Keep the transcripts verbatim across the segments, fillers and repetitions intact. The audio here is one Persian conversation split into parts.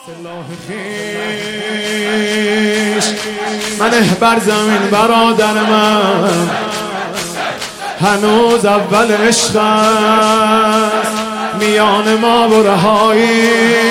سلاح خیش منه بر زمین برادر من، هنوز اول عشق است میان ما و رهایی،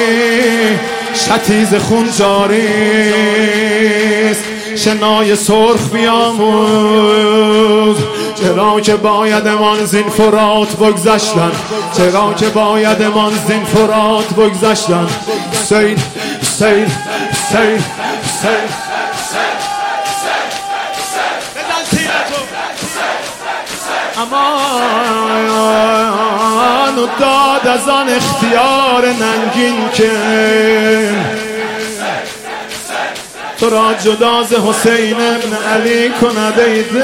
شتیز خون جاری است شنای سرخ بیاموز. چرا که بایدمان زین فرات بگذشتن، چرا که بایدمان زین فرات بگذشتن. سیل سیل سیل سیل امان و داد از آن اختیار ننگین که تو را جدا ز حسین ابن علی کند ای دل.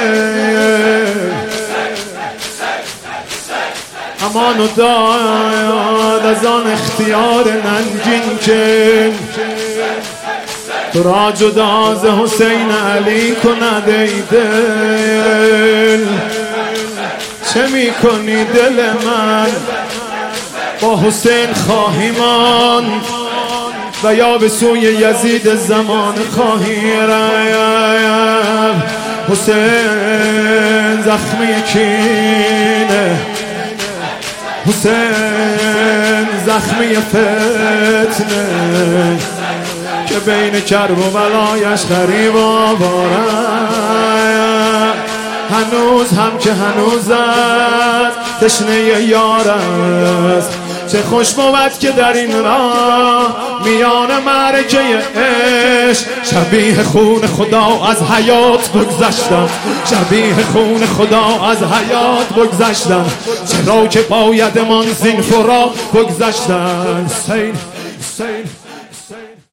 امان و داد از آن اختیار ننگین که تو را جدا ز حسین علی کند ای دل. چه می کنی دل من با حسین خواهی ماند و یا به سوی یزید زمان خواهی رفت. حسین زخمی کینه، حسین زخمی فتنه که بین کرب و بلایش غریب آوارد. هنوز هم که هنوز است تشنه یار است. چه خوش بود که در این راه میان معرکه عشق شبیه خون خدا از حیات بگذشتم، شبیه خون خدا از حیات بگذشتم. چرا که بایدمان زین فرات بگذشتن. سیل سیل